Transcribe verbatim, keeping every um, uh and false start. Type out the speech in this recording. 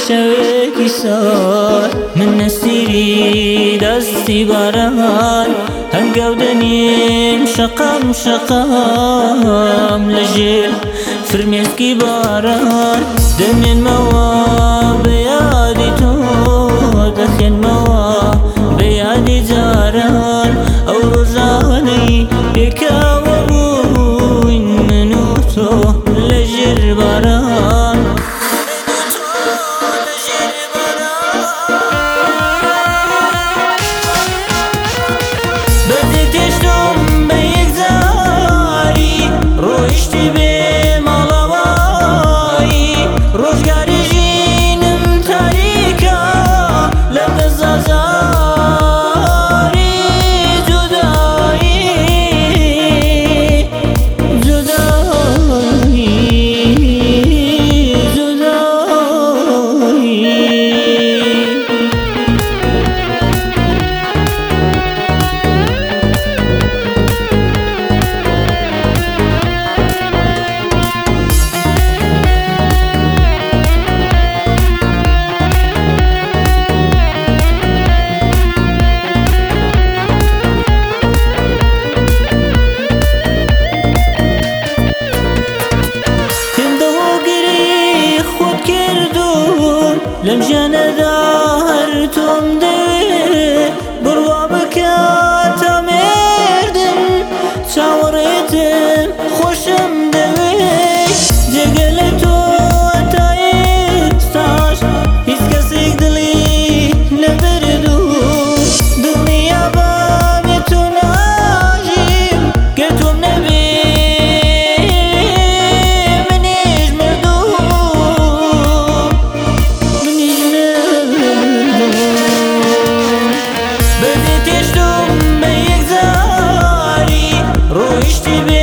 شەوێکی سار من نەسیری دەستی باران هەنگاو دەنیم شەقام شەقام لەژێر فرمێسکی باران دەمێنمەوە بە یادی تۆ دەخێنمەوە بە یادی جاران ئەو ڕۆژانەی پێکاوە بووین من و تۆ لەژێر باران لەم ژیانەدا هەر تۆم دەوێ بڕوا بکە تا مێردم چاوەڕێتم خۆشم دەوێ جێگە لە تۆ تا ئێستاش هیچ کەسێک دڵی نەبردوو دڵنیا بە بێ تۆ ناژیم گەر تۆم نەبێ ڕۆیشتی بێ